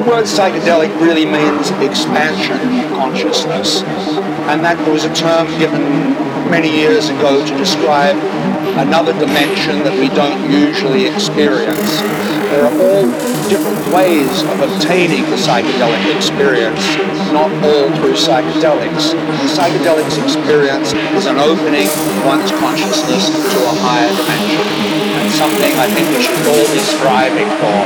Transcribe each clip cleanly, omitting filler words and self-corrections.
word psychedelic really means expansion of consciousness, and that was a term given many years ago to describe another dimension that we don't usually experience. There are all different ways of obtaining the psychedelic experience, not all through psychedelics. The psychedelics experience is an opening of one's consciousness to a higher dimension, and something I think we should all be striving for.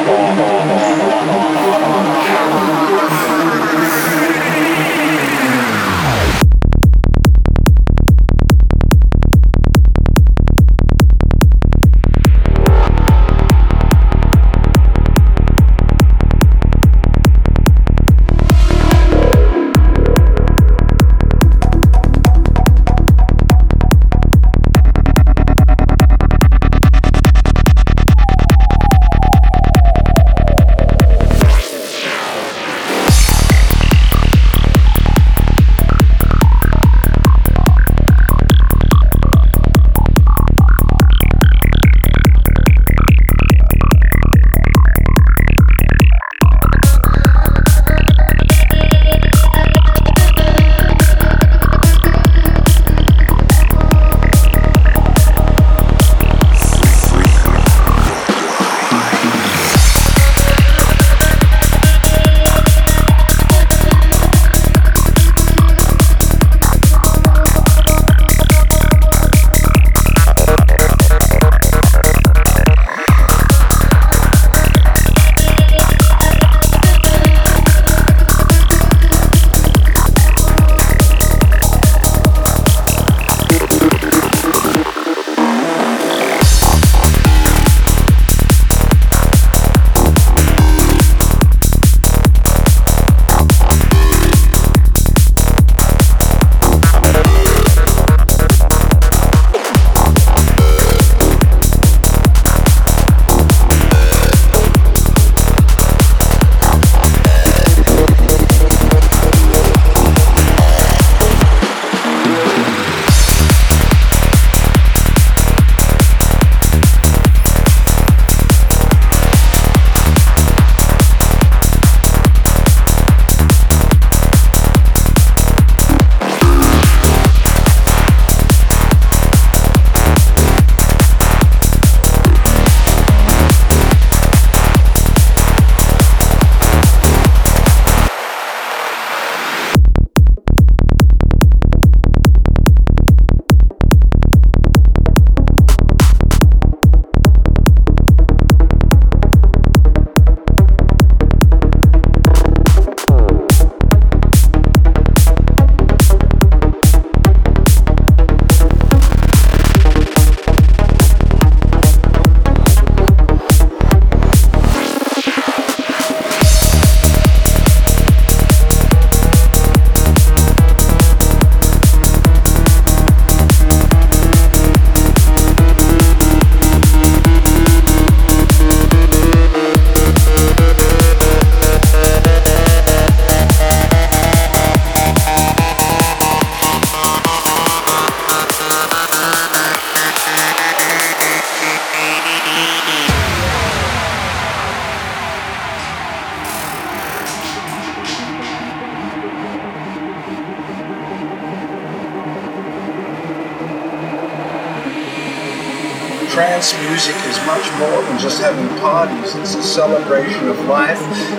trance music is much more than just having parties. It's a celebration of life.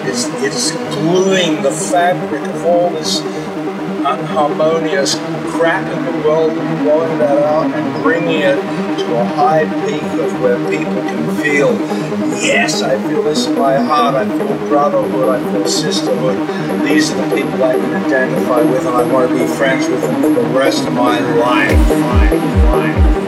It's gluing the fabric of all this unharmonious crap in the world and blowing that out and bringing it to a high peak of where people can feel, yes, I feel this in my heart, I feel brotherhood, I feel sisterhood. These are the people I can identify with and I want to be friends with them for the rest of my life.